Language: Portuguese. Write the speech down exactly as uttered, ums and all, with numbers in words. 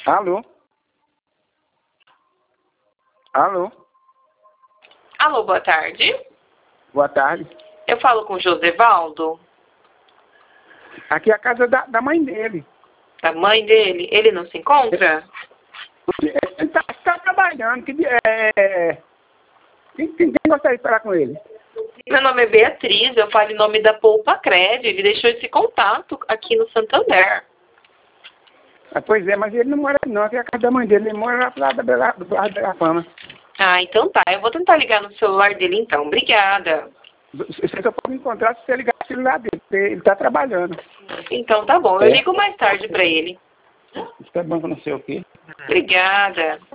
Alô? Alô? Alô, boa tarde. Boa tarde. Eu falo com o Josevaldo, Aqui é a casa da, da mãe dele. da mãe dele. Ele não se encontra? Ele está tá trabalhando. Que, é, quem, quem, quem gostaria de falar com ele? Meu nome é Beatriz, eu falo em nome da Poupa Cred. Ele deixou esse contato aqui no Santander. Ah, pois é, mas ele não mora aqui não. Aqui é a casa da mãe dele. Ele mora lá do lado da, Bela- do lado da Fama. Ah, então tá. Eu vou tentar ligar no celular dele então. Obrigada. Você só pode encontrar se você ligar o celular dele, porque ele está trabalhando. Então tá bom. Eu É. ligo mais tarde pra ele. Isso é bom que não sei o quê. Obrigada.